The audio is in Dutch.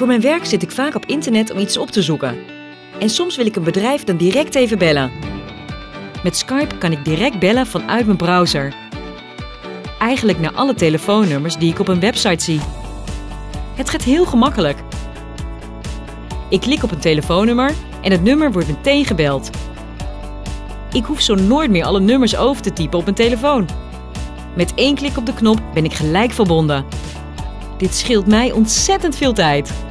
Voor mijn werk zit ik vaak op internet om iets op te zoeken. En soms wil ik een bedrijf dan direct even bellen. Met Skype kan ik direct bellen vanuit mijn browser. Eigenlijk naar alle telefoonnummers die ik op een website zie. Het gaat heel gemakkelijk. Ik klik op een telefoonnummer en het nummer wordt meteen gebeld. Ik hoef zo nooit meer alle nummers over te typen op mijn telefoon. Met 1 klik op de knop ben ik gelijk verbonden. Dit scheelt mij ontzettend veel tijd.